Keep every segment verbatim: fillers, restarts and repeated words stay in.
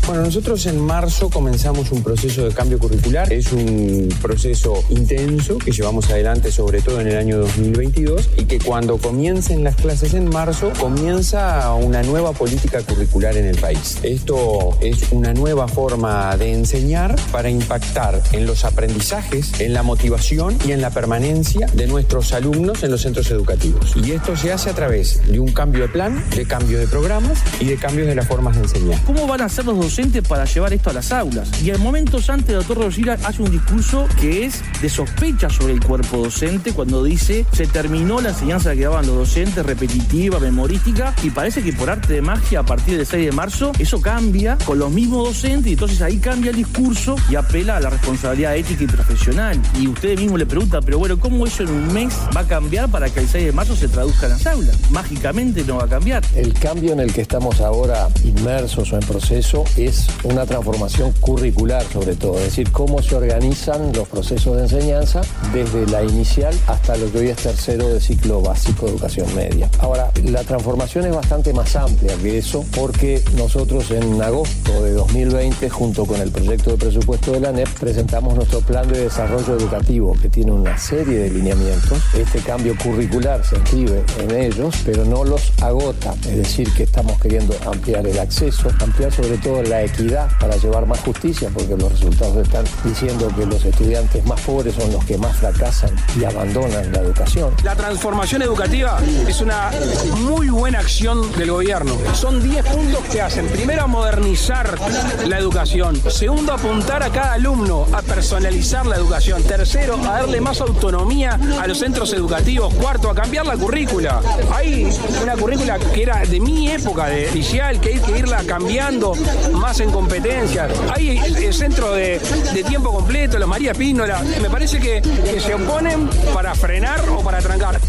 Bueno, nosotros en marzo comenzamos un proceso de cambio curricular. Es un proceso intenso que llevamos adelante sobre todo en el año dos mil veintidós y que cuando comiencen las clases en marzo comienza una nueva política curricular en el país. Esto es una nueva forma de enseñar para impactar en los aprendizajes, en la motivación y en la permanencia de nuestros alumnos en los centros educativos. Y esto se hace a través de un cambio de plan, de cambio de programas y de cambios de las formas de enseñar. ¿Cómo van a hacer los docentes para llevar esto a las aulas? Y en momentos antes el doctor Rosira hace un discurso que es de sospecha sobre el cuerpo docente cuando dice se terminó la enseñanza que daban los docentes, repetitiva, memorística, y parece que por arte de magia a partir del seis de marzo eso cambia con los mismos docentes y entonces ahí cambia el discurso y apela a la responsabilidad ética y profesional. Y ustedes mismos le preguntan, pero bueno, ¿cómo eso en un mes va a cambiar para que el seis de marzo se traduzca en las aulas? Mágicamente no va a cambiar. El cambio en el que estamos ahora inmersos o en proceso es una transformación curricular sobre todo, es decir, cómo se organizan los procesos de enseñanza desde la inicial hasta lo que hoy es tercero de ciclo básico de educación media. Ahora, la transformación es bastante más amplia que eso porque nosotros en agosto de dos mil veinte, junto con el proyecto de presupuesto de la A N E P, presentamos nuestro plan de desarrollo educativo que tiene una serie de lineamientos. Este cambio curricular se inscribe en ellos, pero no los agota, es decir, que estamos queriendo ampliar el acceso, ampliar sobre todo la equidad para llevar más justicia, porque los resultados están diciendo que los estudiantes más pobres son los que más fracasan y abandonan la educación. La transformación educativa es una muy buena acción del gobierno. Son diez puntos que hacen. Primero, a modernizar la educación. Segundo, apuntar a cada alumno, a personalizar la educación. Tercero, a darle más autonomía a los centros educativos. Cuarto, a cambiar la currícula. Hay una currícula que era de mi época, de inicial, que hay que irla cambiando más en competencias. Hay el centro de, de tiempo completo, la María Pínola. Me parece que, que se oponen para frenar o para trancar.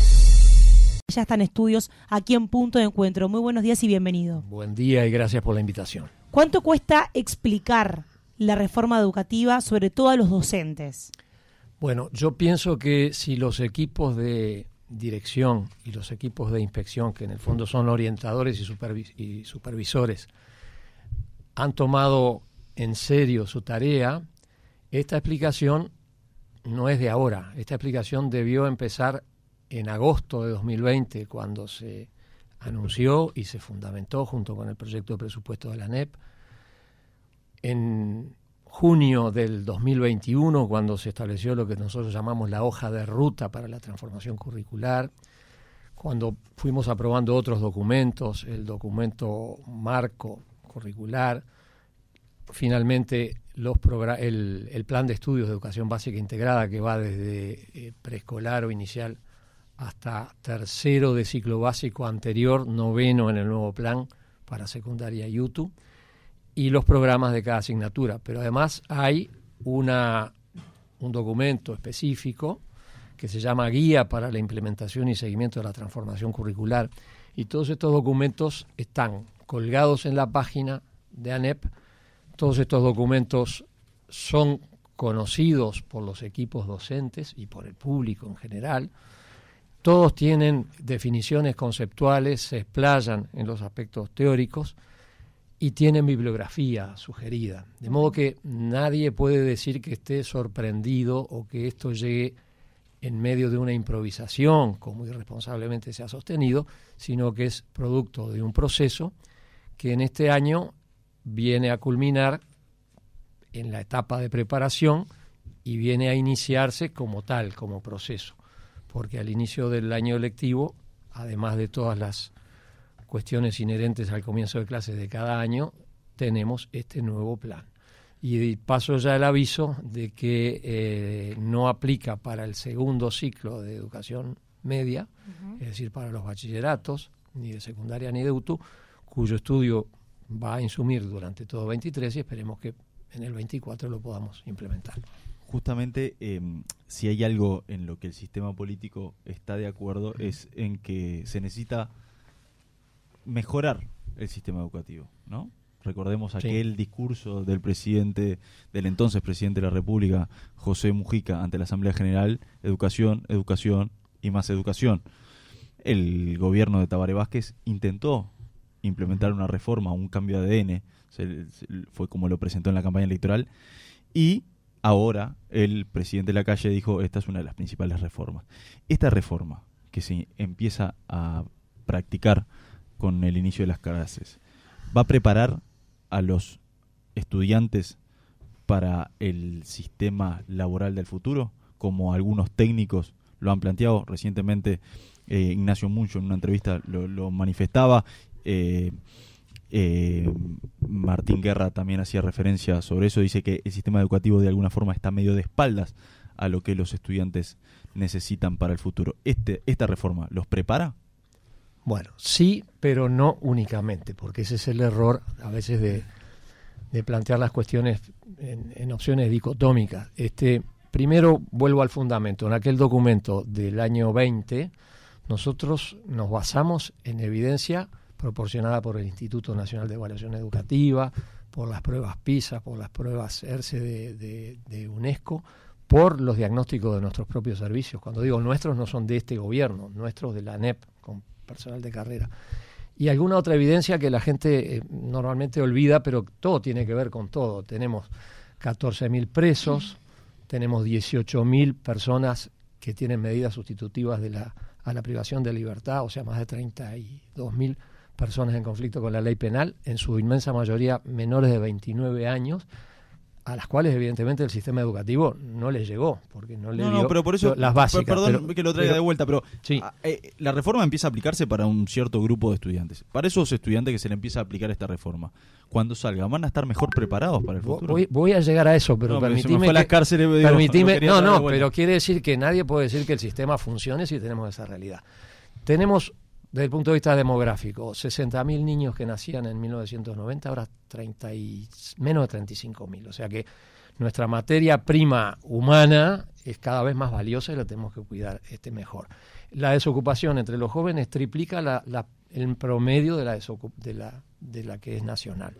Ya están estudios aquí en Punto de Encuentro. Muy buenos días y bienvenido. Buen día y gracias por la invitación. ¿Cuánto cuesta explicar la reforma educativa, sobre todo a los docentes? Bueno, yo pienso que si los equipos de dirección y los equipos de inspección, que en el fondo son orientadores y, supervis- y supervisores, han tomado en serio su tarea, esta explicación no es de ahora. Esta explicación debió empezar en agosto de dos mil veinte, cuando se anunció y se fundamentó junto con el proyecto de presupuesto de la A N E P. En junio del dos mil veintiuno, cuando se estableció lo que nosotros llamamos la hoja de ruta para la transformación curricular, cuando fuimos aprobando otros documentos, el documento marco curricular, finalmente los progr- el, el plan de estudios de educación básica integrada, que va desde eh, preescolar o inicial hasta tercero de ciclo básico anterior, noveno en el nuevo plan para secundaria y U T U, y los programas de cada asignatura. Pero además hay una, un documento específico que se llama Guía para la Implementación y Seguimiento de la Transformación Curricular, y todos estos documentos están colgados en la página de A N E P. Todos estos documentos son conocidos por los equipos docentes y por el público en general. Todos tienen definiciones conceptuales, se explayan en los aspectos teóricos y tienen bibliografía sugerida. De modo que nadie puede decir que esté sorprendido o que esto llegue en medio de una improvisación, como irresponsablemente se ha sostenido, sino que es producto de un proceso que en este año viene a culminar en la etapa de preparación y viene a iniciarse como tal, como proceso. Porque al inicio del año lectivo, además de todas las cuestiones inherentes al comienzo de clases de cada año, tenemos este nuevo plan. Y paso ya el aviso de que eh, no aplica para el segundo ciclo de educación media, uh-huh. es decir, para los bachilleratos, ni de secundaria ni de U T U, cuyo estudio va a insumir durante todo veintitrés y esperemos que en el veinticuatro lo podamos implementar. Justamente, eh, si hay algo en lo que el sistema político está de acuerdo, es en que se necesita mejorar el sistema educativo, ¿no? Recordemos aquel sí. discurso del presidente, del entonces presidente de la República, José Mujica, ante la Asamblea General: educación, educación y más educación. El gobierno de Tabaré Vázquez intentó implementar una reforma, un cambio de A D N se, se, fue como lo presentó en la campaña electoral, y ahora el presidente Lacalle dijo, esta es una de las principales reformas. Esta reforma que se empieza a practicar con el inicio de las clases, ¿va a preparar a los estudiantes para el sistema laboral del futuro, como algunos técnicos lo han planteado? Recientemente eh, Ignacio Muncho en una entrevista lo, lo manifestaba, eh, eh, Martín Guerra también hacía referencia sobre eso, dice que el sistema educativo de alguna forma está medio de espaldas a lo que los estudiantes necesitan para el futuro. Este, ¿Esta reforma los prepara? Bueno, sí, pero no únicamente, porque ese es el error a veces de, de plantear las cuestiones en, en opciones dicotómicas. Este, primero vuelvo al fundamento. En aquel documento del año veinte, nosotros nos basamos en evidencia proporcionada por el Instituto Nacional de Evaluación Educativa, por las pruebas PISA, por las pruebas ERCE de, de, de UNESCO, por los diagnósticos de nuestros propios servicios. Cuando digo nuestros, no son de este gobierno, nuestros de la ANEP, con personal de carrera. Y alguna otra evidencia que la gente eh, normalmente olvida, pero todo tiene que ver con todo. Tenemos catorce mil presos, tenemos dieciocho mil personas que tienen medidas sustitutivas de la, a la privación de libertad, o sea, más de treinta y dos mil personas en conflicto con la ley penal, en su inmensa mayoría menores de veintinueve años, a las cuales evidentemente el sistema educativo no les llegó, porque no le no, dio no, pero por eso, las básicas. Perdón pero, que lo traiga pero, de vuelta, pero sí. eh, la reforma empieza a aplicarse para un cierto grupo de estudiantes. Para esos estudiantes que se le empieza a aplicar esta reforma, cuando salgan, ¿van a estar mejor preparados para el futuro? Voy, voy a llegar a eso, pero no, permitime que, las cárceles, digo, permitime, no, no, no pero quiere decir que nadie puede decir que el sistema funcione si tenemos esa realidad. Tenemos, desde el punto de vista demográfico, sesenta mil niños que nacían en mil novecientos noventa, ahora treinta y, menos de treinta y cinco mil, o sea que nuestra materia prima humana es cada vez más valiosa y la tenemos que cuidar este mejor. La desocupación entre los jóvenes triplica la, la, el promedio de la, desocup, de, la, de la que es nacional.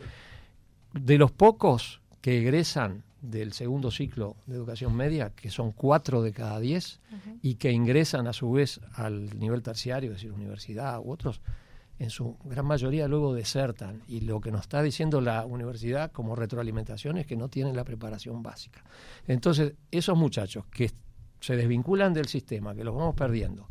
De los pocos que egresan del segundo ciclo de educación media, que son cuatro de cada diez, uh-huh. y que ingresan a su vez al nivel terciario, es decir, universidad u otros, en su gran mayoría luego desertan, y lo que nos está diciendo la universidad como retroalimentación es que no tienen la preparación básica. Entonces, esos muchachos que se desvinculan del sistema, que los vamos perdiendo,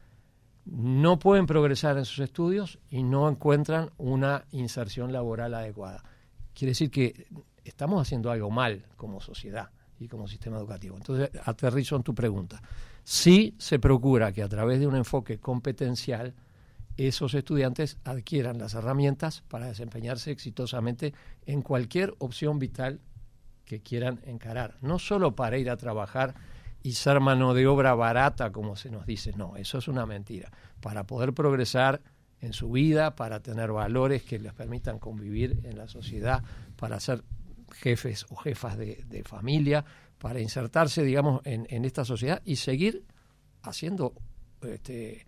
no pueden progresar en sus estudios y no encuentran una inserción laboral adecuada. Quiere decir que estamos haciendo algo mal como sociedad y como sistema educativo. Entonces, aterrizo en tu pregunta. Sí se procura que a través de un enfoque competencial esos estudiantes adquieran las herramientas para desempeñarse exitosamente en cualquier opción vital que quieran encarar. No solo para ir a trabajar y ser mano de obra barata, como se nos dice, no, eso es una mentira. Para poder progresar en su vida, para tener valores que les permitan convivir en la sociedad, para ser jefes o jefas de, de familia, para insertarse, digamos, en, en esta sociedad y seguir haciendo este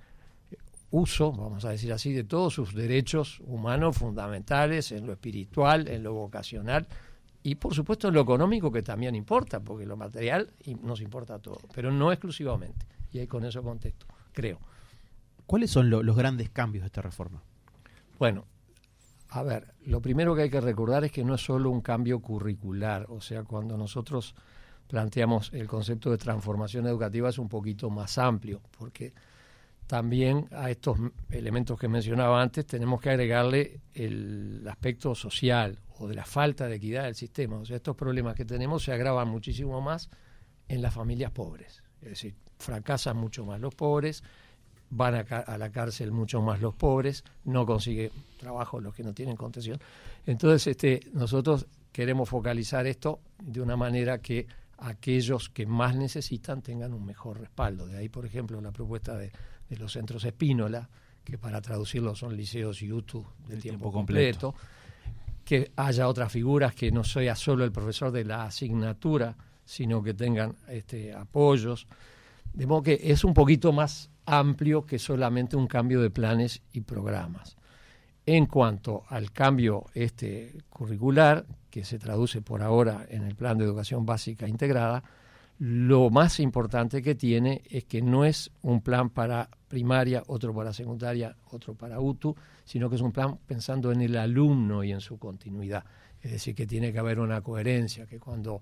uso, vamos a decir así, de todos sus derechos humanos fundamentales, en lo espiritual, en lo vocacional y por supuesto en lo económico, que también importa, porque lo material nos importa todo, pero no exclusivamente. Y ahí con eso contesto, creo. ¿Cuáles son lo, los grandes cambios de esta reforma? Bueno, a ver, lo primero que hay que recordar es que no es solo un cambio curricular, o sea, cuando nosotros planteamos el concepto de transformación educativa es un poquito más amplio, porque también a estos elementos que mencionaba antes tenemos que agregarle el aspecto social o de la falta de equidad del sistema. O sea, estos problemas que tenemos se agravan muchísimo más en las familias pobres. Es decir, fracasan mucho más los pobres, van a, a la cárcel mucho más los pobres, no consiguen trabajo los que no tienen contención. Entonces, este, nosotros queremos focalizar esto de una manera que aquellos que más necesitan tengan un mejor respaldo. De ahí, por ejemplo, la propuesta de de los centros Espínola, que para traducirlo son liceos y U T U de tiempo, tiempo completo, completo, que haya otras figuras que no sea solo el profesor de la asignatura, sino que tengan este, apoyos, de modo que es un poquito más amplio que solamente un cambio de planes y programas. En cuanto al cambio este curricular, que se traduce por ahora en el Plan de Educación Básica Integrada, lo más importante que tiene es que no es un plan para primaria, otro para secundaria, otro para U T U, sino que es un plan pensando en el alumno y en su continuidad. Es decir, que tiene que haber una coherencia, que cuando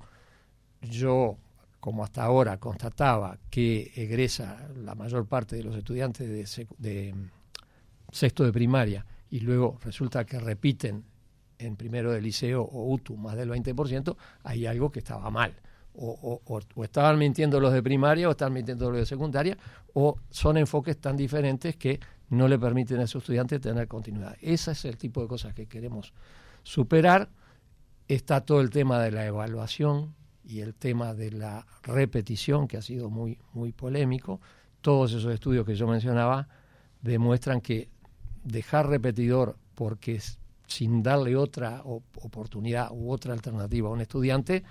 yo, como hasta ahora, constataba que egresa la mayor parte de los estudiantes de, sec- de sexto de primaria y luego resulta que repiten en primero de liceo o U T U más del veinte por ciento, hay algo que estaba mal. O, o, o estaban mintiendo los de primaria o estaban mintiendo los de secundaria, o son enfoques tan diferentes que no le permiten a esos estudiantes tener continuidad. Ese es el tipo de cosas que queremos superar. Está todo el tema de la evaluación y el tema de la repetición, que ha sido muy, muy polémico. Todos esos estudios que yo mencionaba demuestran que dejar repetidor porque sin darle otra oportunidad u otra alternativa a un estudiante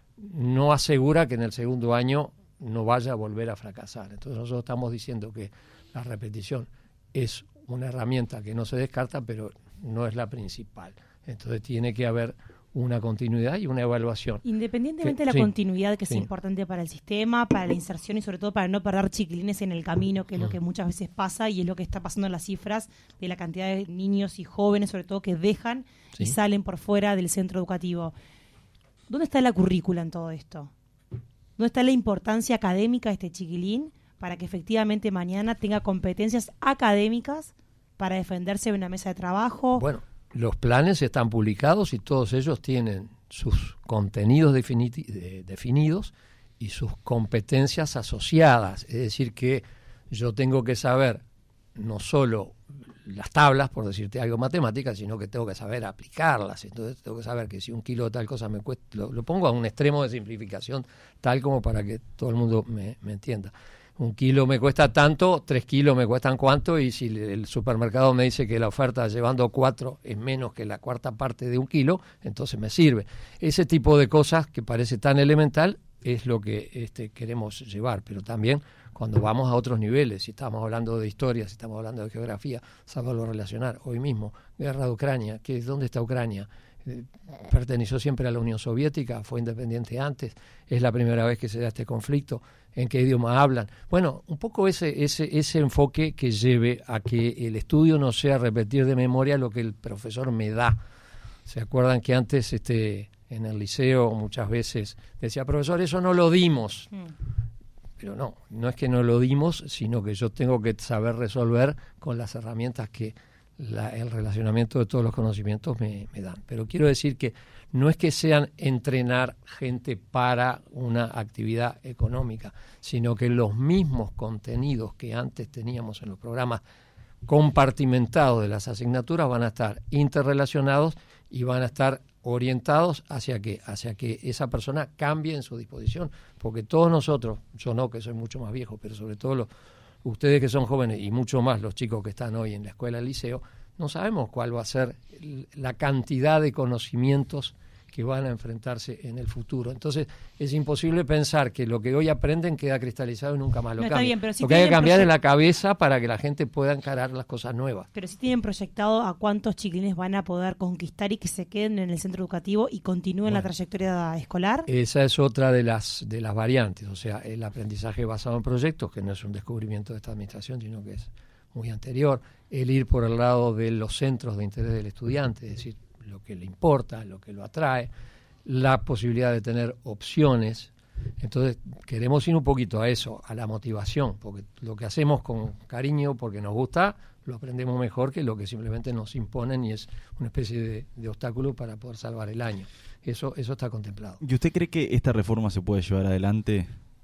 no asegura que en el segundo año no vaya a volver a fracasar. Entonces nosotros estamos diciendo que la repetición es una herramienta que no se descarta, pero no es la principal. Entonces tiene que haber una continuidad y una evaluación. Independientemente que, de la sí, continuidad, que sí. es importante para el sistema, para la inserción y sobre todo para no perder chiquilines en el camino, que es mm. lo que muchas veces pasa y es lo que está pasando en las cifras de la cantidad de niños y jóvenes, sobre todo, que dejan sí. y salen por fuera del centro educativo. ¿Dónde está la currícula en todo esto? ¿Dónde está la importancia académica de este chiquilín para que efectivamente mañana tenga competencias académicas para defenderse en una mesa de trabajo? Bueno, los planes están publicados y todos ellos tienen sus contenidos defini- de, definidos y sus competencias asociadas. Es decir, que yo tengo que saber no solo las tablas, por decirte algo matemáticas, sino que tengo que saber aplicarlas. Entonces tengo que saber que si un kilo de tal cosa me cuesta, lo, lo pongo a un extremo de simplificación tal como para que todo el mundo me, me entienda. Un kilo me cuesta tanto, tres kilos me cuestan cuánto, y si el supermercado me dice que la oferta llevando cuatro es menos que la cuarta parte de un kilo, entonces me sirve. Ese tipo de cosas que parece tan elemental es lo que este, queremos llevar, pero también cuando vamos a otros niveles, si estamos hablando de historia, si estamos hablando de geografía, saberlo relacionar. Hoy mismo, guerra de Ucrania, ¿qué, ¿dónde está Ucrania? Eh, perteneció siempre a la Unión Soviética, fue independiente antes, es la primera vez que se da este conflicto, ¿en qué idioma hablan? Bueno, un poco ese, ese, ese enfoque que lleve a que el estudio no sea repetir de memoria lo que el profesor me da. ¿Se acuerdan que antes este, en el liceo muchas veces decía, profesor, eso no lo dimos? Mm. Pero no, no es que no lo dimos, sino que yo tengo que saber resolver con las herramientas que la, el relacionamiento de todos los conocimientos me, me dan. Pero quiero decir que no es que sean entrenar gente para una actividad económica, sino que los mismos contenidos que antes teníamos en los programas compartimentados de las asignaturas van a estar interrelacionados y van a estar orientados hacia que hacia que esa persona cambie en su disposición, porque todos nosotros, yo no, que soy mucho más viejo, pero sobre todo los, ustedes que son jóvenes y mucho más los chicos que están hoy en la escuela, el liceo, no sabemos cuál va a ser la cantidad de conocimientos que van a enfrentarse en el futuro. Entonces, es imposible pensar que lo que hoy aprenden queda cristalizado y nunca más lo no, cambia. Bien, pero si lo que hay que cambiar proyect... es la cabeza para que la gente pueda encarar las cosas nuevas. Pero si tienen proyectado a cuántos chiquilines van a poder conquistar y que se queden en el centro educativo y continúen bueno, la trayectoria escolar. Esa es otra de las de las variantes, o sea, el aprendizaje basado en proyectos, que no es un descubrimiento de esta administración, sino que es muy anterior, el ir por el lado de los centros de interés del estudiante, es decir, lo que le importa, lo que lo atrae, la posibilidad de tener opciones. Entonces queremos ir un poquito a eso, a la motivación, porque lo que hacemos con cariño, porque nos gusta, lo aprendemos mejor que lo que simplemente nos imponen y es una especie de, de obstáculo para poder salvar el año. Eso, eso está contemplado. ¿Y usted cree que esta reforma se puede llevar adelante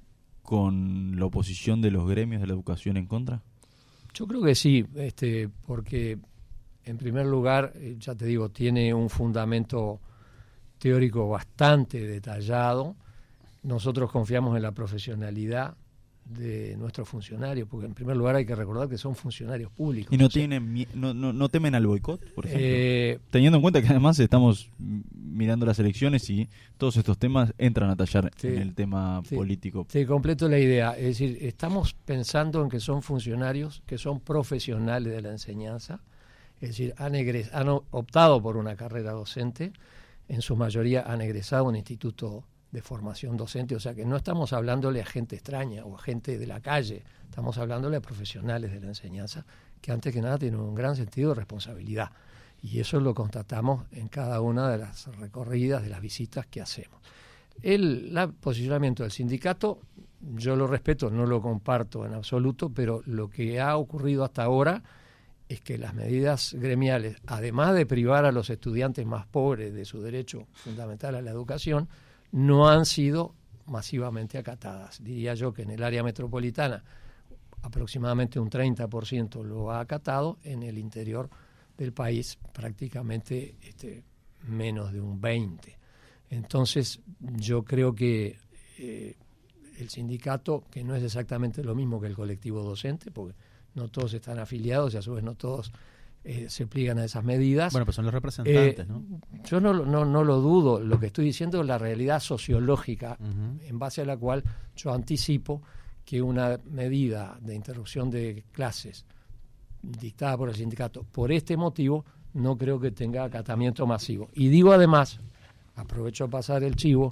con la oposición de los gremios de la educación en contra? Yo creo que sí, este, porque en primer lugar, ya te digo, tiene un fundamento teórico bastante detallado. Nosotros confiamos en la profesionalidad de nuestros funcionarios, porque en primer lugar hay que recordar que son funcionarios públicos. ¿Y no, tienen, no, no, no temen al boicot, por ejemplo? Eh, Teniendo en cuenta que además estamos mirando las elecciones y todos estos temas entran a tallar sí, en el tema sí, político. Te completo la idea, es decir, estamos pensando en que son funcionarios, que son profesionales de la enseñanza, es decir, han, egres, han optado por una carrera docente, en su mayoría han egresado a un instituto de formación docente, o sea que no estamos hablándole a gente extraña o a gente de la calle, estamos hablándole a profesionales de la enseñanza que antes que nada tienen un gran sentido de responsabilidad. Y eso lo constatamos en cada una de las recorridas, de las visitas que hacemos. El, el posicionamiento del sindicato, yo lo respeto, no lo comparto en absoluto, pero lo que ha ocurrido hasta ahora es que las medidas gremiales, además de privar a los estudiantes más pobres de su derecho fundamental a la educación, no han sido masivamente acatadas. Diría yo que en el área metropolitana aproximadamente un treinta por ciento lo ha acatado, en el interior del país prácticamente este, menos de un veinte por ciento. Entonces yo creo que eh, el sindicato, que no es exactamente lo mismo que el colectivo docente, porque no todos están afiliados y a su vez no todos eh, se pliegan a esas medidas. Bueno, pues son los representantes, eh, ¿no? Yo no, no, no lo dudo, lo que estoy diciendo es la realidad sociológica, uh-huh. en base a la cual yo anticipo que una medida de interrupción de clases dictada por el sindicato por este motivo no creo que tenga acatamiento masivo. Y digo además, aprovecho a pasar el chivo,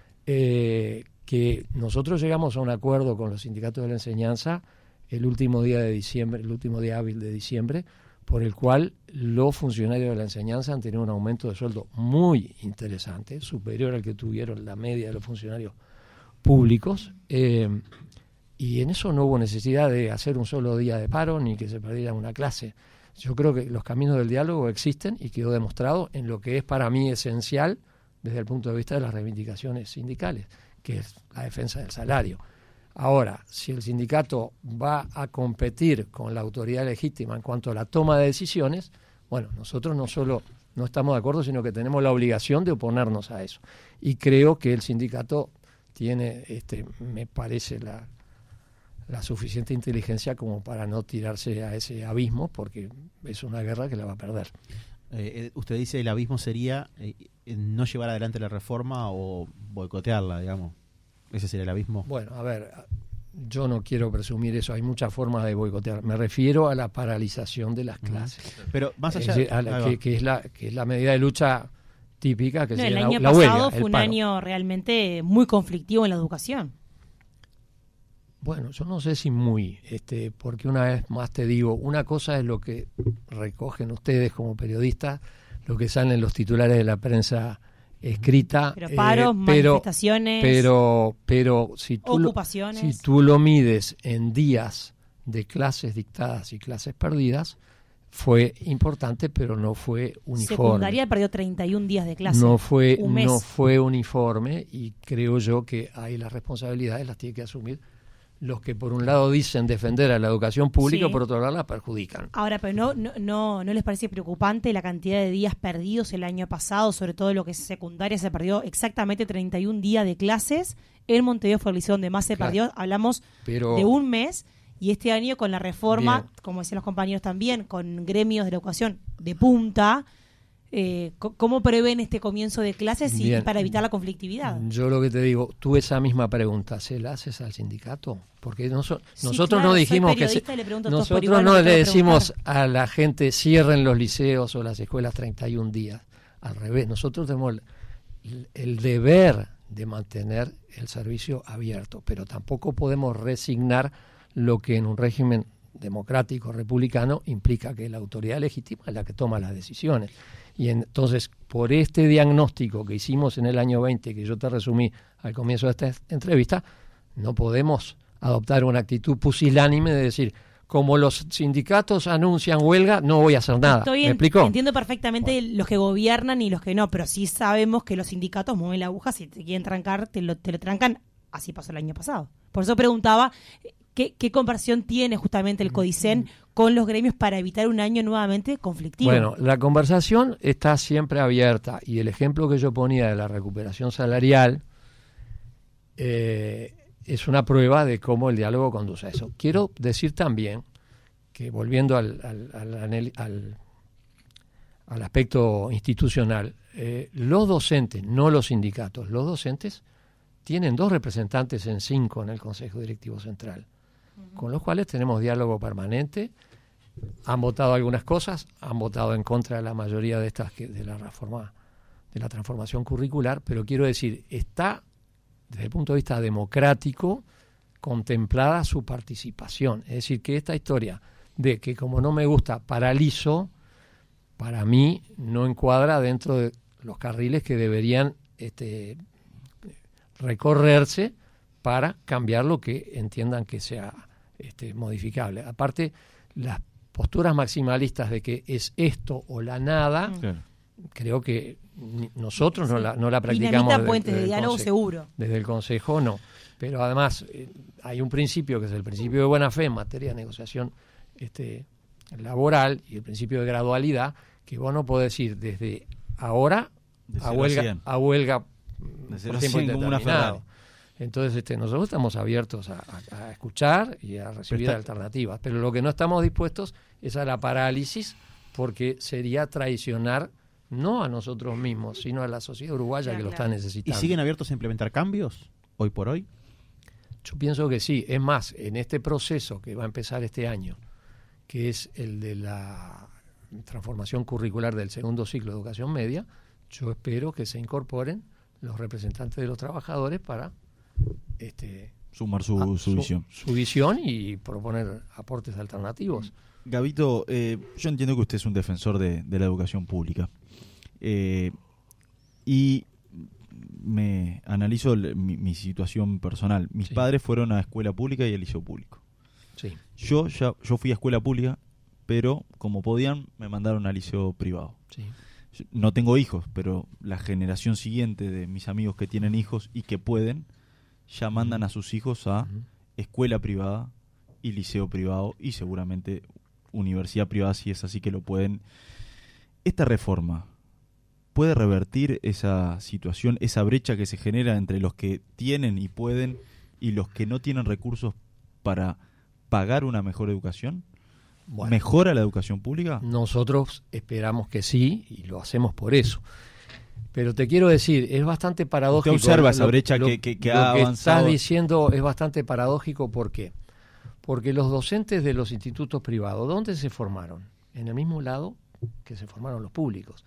eh, que nosotros llegamos a un acuerdo con los sindicatos de la enseñanza el último día de diciembre, el último día hábil de diciembre, por el cual los funcionarios de la enseñanza han tenido un aumento de sueldo muy interesante, superior al que tuvieron la media de los funcionarios públicos, eh, y en eso no hubo necesidad de hacer un solo día de paro ni que se perdiera una clase. Yo creo que los caminos del diálogo existen y quedó demostrado en lo que es para mí esencial desde el punto de vista de las reivindicaciones sindicales, que es la defensa del salario. Ahora, si el sindicato va a competir con la autoridad legítima en cuanto a la toma de decisiones, bueno, nosotros no solo no estamos de acuerdo, sino que tenemos la obligación de oponernos a eso. Y creo que el sindicato tiene, este, me parece, la, la suficiente inteligencia como para no tirarse a ese abismo, porque es una guerra que la va a perder. Eh, usted dice el abismo sería eh, no llevar adelante la reforma o boicotearla, digamos. ¿Ese sería el abismo? Bueno, a ver, yo no quiero presumir eso, hay muchas formas de boicotear. Me refiero a la paralización de las clases. Uh-huh. Pero más allá, es decir, a la, que, que, es la, que es la medida de lucha típica que no, sería el año la, la pasado huelga, fue un año realmente muy conflictivo en la educación. Bueno, yo no sé si muy, este, porque una vez más te digo, una cosa es lo que recogen ustedes como periodistas, lo que sale en los titulares de la prensa escrita, pero paros, eh, pero, manifestaciones, pero, pero si tú ocupaciones. Lo, si tú lo mides en días de clases dictadas y clases perdidas, fue importante, pero no fue uniforme. Secundaria perdió treinta y un días de clase. No fue, un mes. no fue uniforme, y creo yo que ahí las responsabilidades las tiene que asumir los que por un lado dicen defender a la educación pública, sí, por otro lado la perjudican. Ahora, pero no, no, no, ¿no les parece preocupante la cantidad de días perdidos el año pasado? Sobre todo lo que es secundaria, se perdió exactamente treinta y un días de clases. En Montevideo fue el liceo donde más se claro. perdió, hablamos pero, de un mes, y este año con la reforma, bien, como decían los compañeros también, con gremios de la educación de punta, Eh, ¿cómo prevén este comienzo de clases y bien, para evitar la conflictividad? Yo lo que te digo, tú esa misma pregunta, ¿se la haces al sindicato? Porque noso- sí, nosotros claro, no dijimos que se, nosotros igual, no le decimos preguntar. a la gente cierren los liceos o las escuelas treinta y un días. Al revés, nosotros tenemos el, el deber de mantener el servicio abierto, pero tampoco podemos resignar lo que en un régimen democrático republicano implica que la autoridad legítima es la que toma las decisiones. Y entonces, por este diagnóstico que hicimos en el año veinte, que yo te resumí al comienzo de esta entrevista, no podemos adoptar una actitud pusilánime de decir, como los sindicatos anuncian huelga, no voy a hacer nada. Estoy ¿Me en, explicó? Entiendo perfectamente bueno. los que gobiernan y los que no, pero sí sabemos que los sindicatos mueven la aguja, si te quieren trancar, te lo, te lo trancan. Así pasó el año pasado. Por eso preguntaba, ¿qué, qué conversión tiene justamente el CODICEN con los gremios para evitar un año nuevamente conflictivo? Bueno, la conversación está siempre abierta, y el ejemplo que yo ponía de la recuperación salarial eh, es una prueba de cómo el diálogo conduce a eso. Quiero decir también que, volviendo al, al, al, al, al aspecto institucional, eh, los docentes, no los sindicatos, los docentes tienen dos representantes en cinco en el Consejo Directivo Central, uh-huh, con los cuales tenemos diálogo permanente. Han votado algunas cosas, han votado en contra de la mayoría de estas que, de la reforma, de la transformación curricular, pero quiero decir, está desde el punto de vista democrático contemplada su participación. Es decir, que esta historia de que como no me gusta paralizo, para mí no encuadra dentro de los carriles que deberían este, recorrerse para cambiar lo que entiendan que sea este, modificable. Aparte, las posturas maximalistas de que es esto o la nada, claro. creo que nosotros sí. no, la, no la practicamos. Dinamita puentes de diálogo consejo, seguro. Desde el Consejo no. Pero además eh, hay un principio que es el principio de buena fe en materia de negociación este, laboral y el principio de gradualidad, que vos no podés ir desde ahora a huelga, a huelga de por tiempo indeterminado. Entonces este, nosotros estamos abiertos a, a, a escuchar y a recibir pero está... alternativas, pero lo que no estamos dispuestos es a la parálisis, porque sería traicionar no a nosotros mismos, sino a la sociedad uruguaya, claro, que lo claro. está necesitando. ¿Y siguen abiertos a implementar cambios hoy por hoy? Yo pienso que sí. Es más, en este proceso que va a empezar este año, que es el de la transformación curricular del segundo ciclo de educación media, yo espero que se incorporen los representantes de los trabajadores para este, sumar su, a, su visión. Su, su visión y proponer aportes alternativos. Gabito, eh, yo entiendo que usted es un defensor de, de la educación pública. Eh, y me analizo el, mi, mi situación personal. Mis sí. padres fueron a escuela pública y al liceo público. Sí. Yo ya yo fui a escuela pública, pero como podían me mandaron al liceo privado. Sí. No tengo hijos, pero la generación siguiente de mis amigos que tienen hijos y que pueden, ya mandan a sus hijos a uh-huh. escuela privada y liceo privado y seguramente universidad privada, si es así que lo pueden. Esta reforma puede revertir esa situación, esa brecha que se genera entre los que tienen y pueden y los que no tienen recursos para pagar una mejor educación. Bueno, ¿mejora la educación pública? Nosotros esperamos que sí y lo hacemos por eso. Pero te quiero decir, es bastante paradójico. ¿Usted observa esa brecha lo, que, que, que ha lo avanzado? Lo que estás diciendo es bastante paradójico. ¿Por qué? Porque los docentes de los institutos privados, ¿dónde se formaron? En el mismo lado que se formaron los públicos.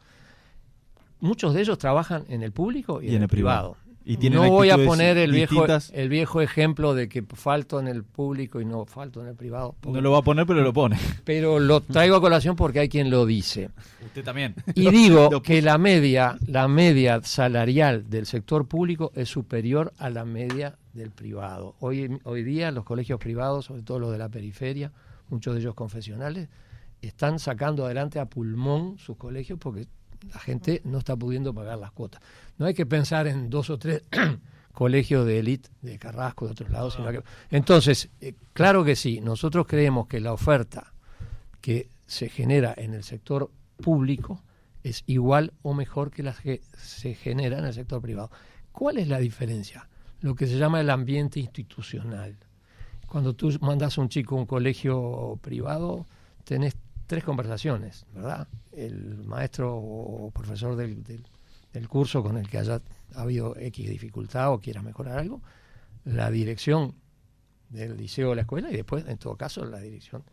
Muchos de ellos trabajan en el público y, y en, en el privado. privado. Y no voy a poner el viejo, el viejo ejemplo de que falto en el público y no falto en el privado. No lo va a poner, pero lo pone. Pero lo traigo a colación porque hay quien lo dice. Usted también. Y digo que la media, la media salarial del sector público es superior a la media del privado. Hoy, hoy día los colegios privados, sobre todo los de la periferia, muchos de ellos confesionales, están sacando adelante a pulmón sus colegios porque la gente no está pudiendo pagar las cuotas. No hay que pensar en dos o tres colegios de élite de Carrasco, de otros lados. Sino que... Entonces, eh, claro que sí, nosotros creemos que la oferta que se genera en el sector público es igual o mejor que la que se genera en el sector privado. ¿Cuál es la diferencia? Lo que se llama el ambiente institucional. Cuando tú mandas a un chico a un colegio privado, tenés tres conversaciones, ¿verdad? El maestro o profesor del, del, del curso con el que haya habido X dificultad o quiera mejorar algo, la dirección del liceo o la escuela y después, en todo caso, la dirección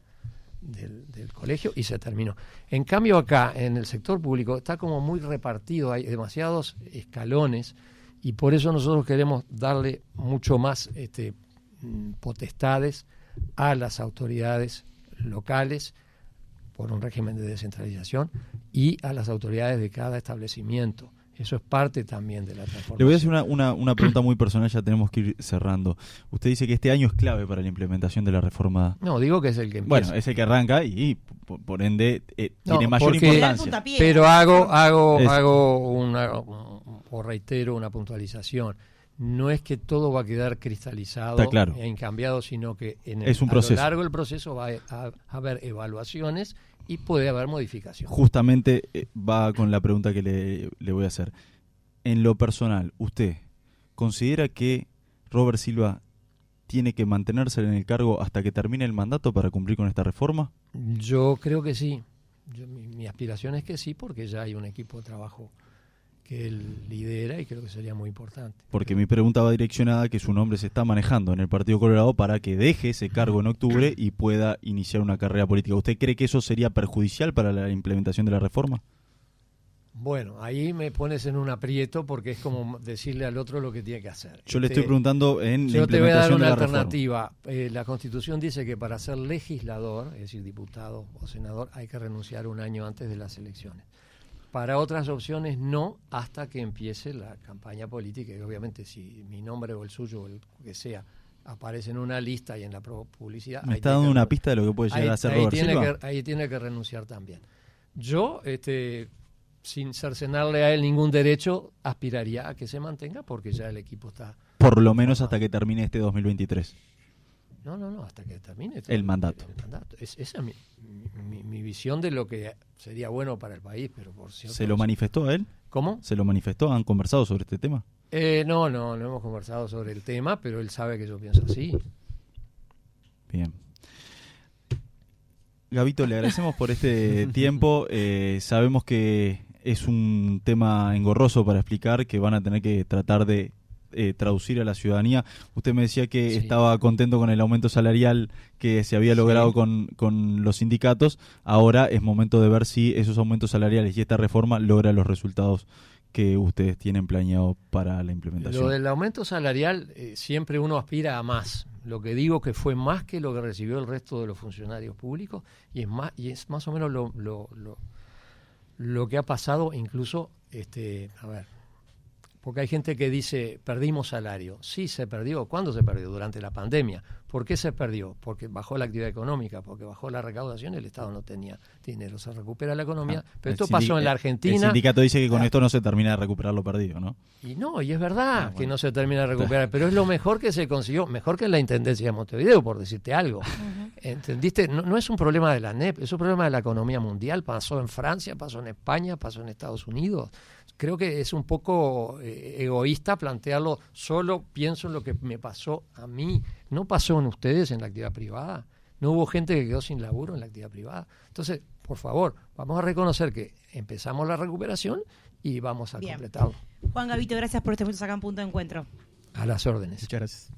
del, del colegio y se terminó. En cambio acá, en el sector público, está como muy repartido, hay demasiados escalones y por eso nosotros queremos darle mucho más este, potestades a las autoridades locales por un régimen de descentralización y a las autoridades de cada establecimiento. Eso es parte también de la transformación. Le voy a hacer una, una, una pregunta muy personal, ya tenemos que ir cerrando. Usted dice que este año es clave para la implementación de la reforma. No, digo que es el que empieza. Bueno, es el que arranca y, y por, por ende eh, no, tiene mayor porque, importancia. Pero hago, hago, hago una, o reitero una puntualización. No es que todo va a quedar cristalizado claro. e incambiado, sino que en el, es un a proceso. lo largo del proceso va a, a haber evaluaciones y puede haber modificaciones. Justamente eh, va con la pregunta que le, le voy a hacer. En lo personal, ¿usted considera que Robert Silva tiene que mantenerse en el cargo hasta que termine el mandato para cumplir con esta reforma? Yo creo que sí. Yo, mi, mi aspiración es que sí, porque ya hay un equipo de trabajo que él lidera y creo que sería muy importante. Porque mi pregunta va direccionada a que su nombre se está manejando en el Partido Colorado para que deje ese cargo en octubre y pueda iniciar una carrera política. ¿Usted cree que eso sería perjudicial para la implementación de la reforma? Bueno, ahí me pones en un aprieto porque es como decirle al otro lo que tiene que hacer. Yo este, le estoy preguntando en yo la te voy a dar implementación una de la alternativa. Eh, la Constitución dice que para ser legislador, es decir, diputado o senador, hay que renunciar un año antes de las elecciones. Para otras opciones no, hasta que empiece la campaña política. Y obviamente si mi nombre o el suyo o el que sea aparece en una lista y en la publicidad... Me está dando una pista de lo que puede llegar ahí, a ser ahí Robert tiene Silva. Que, ahí tiene que renunciar también. Yo, este, sin cercenarle a él ningún derecho, aspiraría a que se mantenga porque ya el equipo está... Por lo menos hasta que termine este dos mil veintitrés. No, no, no, hasta que termine todo el mandato. El, el mandato. Es, esa es mi, mi, mi visión de lo que sería bueno para el país, pero por cierto... ¿Se lo manifestó a él? ¿Cómo? ¿Se lo manifestó? ¿Han conversado sobre este tema? Eh, no, no, no hemos conversado sobre el tema, pero él sabe que yo pienso así. Bien. Gabito, le agradecemos por este tiempo. Eh, sabemos que es un tema engorroso para explicar, que van a tener que tratar de eh, traducir a la ciudadanía. Usted me decía que sí. Estaba contento con el aumento salarial que se había logrado sí. con, con los sindicatos. Ahora es momento de ver si esos aumentos salariales y esta reforma logra los resultados que ustedes tienen planeado para la implementación. Lo del aumento salarial, eh, siempre uno aspira a más. Lo que digo que fue más que lo que recibió el resto de los funcionarios públicos y es más y es más o menos lo lo, lo, lo que ha pasado incluso, este, a ver, porque hay gente que dice perdimos salario. Sí, se perdió. ¿Cuándo se perdió? Durante la pandemia. ¿Por qué se perdió? Porque bajó la actividad económica, porque bajó la recaudación y el Estado no tenía dinero. Se recupera la economía, ah, pero esto pasó en la Argentina. El sindicato dice que con ah, esto no se termina de recuperar lo perdido, ¿no? Y no, y es verdad ah, bueno. que no se termina de recuperar, Claro. pero es lo mejor que se consiguió, mejor que en la Intendencia de Montevideo, por decirte algo. Uh-huh. ¿Entendiste? No, no es un problema de la N E P, es un problema de la economía mundial. Pasó en Francia, pasó en España, pasó en Estados Unidos. Creo que es un poco eh, egoísta plantearlo, solo pienso en lo que me pasó a mí. ¿No pasó en ustedes en la actividad privada? ¿No hubo gente que quedó sin laburo en la actividad privada? Entonces, por favor, vamos a reconocer que empezamos la recuperación y vamos a Bien. completarlo. Juan Gabito, gracias por este momento acá en Punto de Encuentro. A las órdenes. Muchas gracias.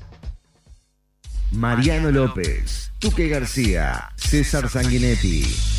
Mariano López, Tuque García, César Sanguinetti.